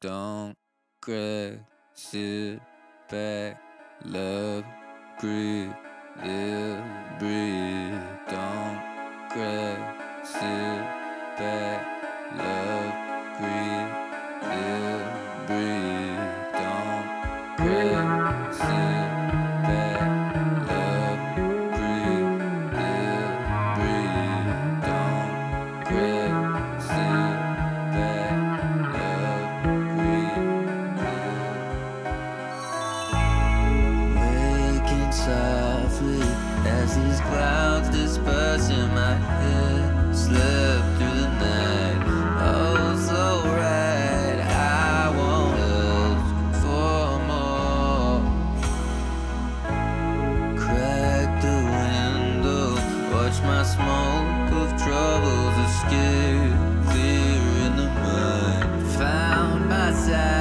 Don't crack, sit back, love, breathe, live, breathe. Don't crack, sit back, love, breathe, live, breathe. Don't crack, sit back, love, breathe, live, breathe. Don't crack, sit back, love, breathe, live. Waking softly as these clouds disperse in my head. Slept through the night, oh so right. I won't ask for more. Crack the window, watch my smoke of troubles escape. Clear in the mind, found my side.